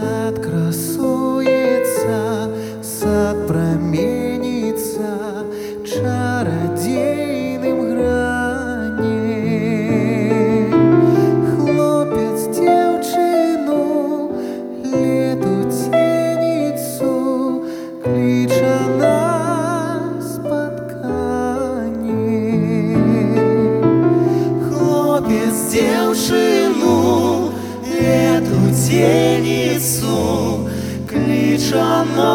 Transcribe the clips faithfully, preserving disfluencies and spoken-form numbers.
Сад красуется, сад променится чародейным гранем. Хлопец девчину, лету тенницу, клича на спотканье. Хлопец девчину, лету тенницу, клича на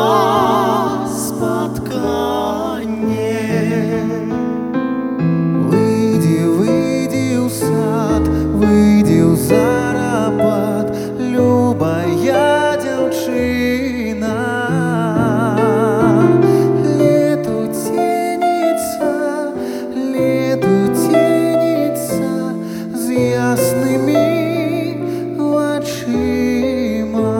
спотканье. Выйди, выйди в сад, выйди в зарабат, любая девчина. Лету тенница, лету тенница з ясними очима.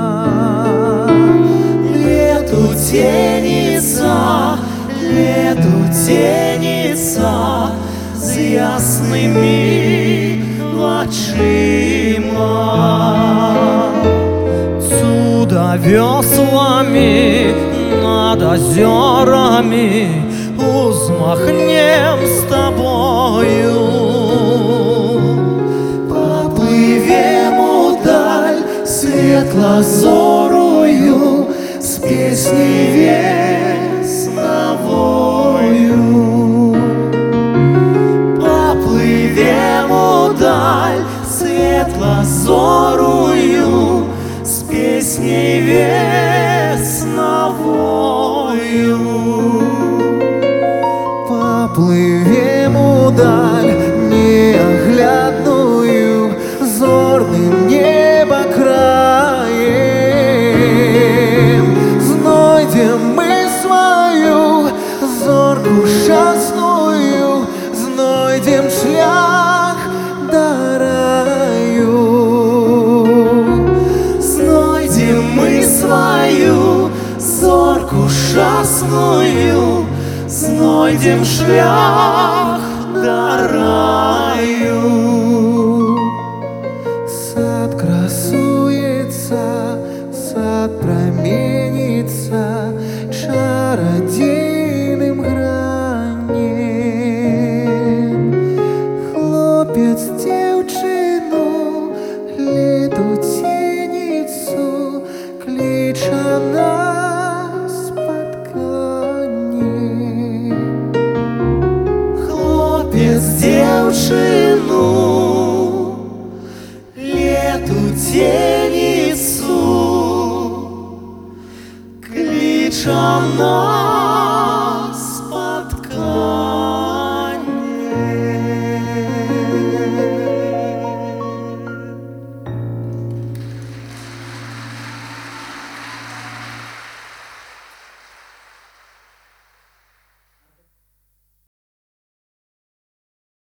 Лету тенница, лету тенница з ясними очима. Сюда веслами над озерами взмахнем с тобою. Поплывем удаль светло-зорою с песней весновою. Поплывем удаль светло-зорою с песней весновою. Поплывем удаль неоглядную зорным небокраем. Знойдем мы свою зорку счастную, знойдем шлях до раю. Знойдем мы свою зорку счастную, знойдем шлях до раю. Сад красуется, сад променится чародейным гранем. Хлопец девчину, лету тенницу, клича на спотканье. Хлопец девчину, лету тенницу,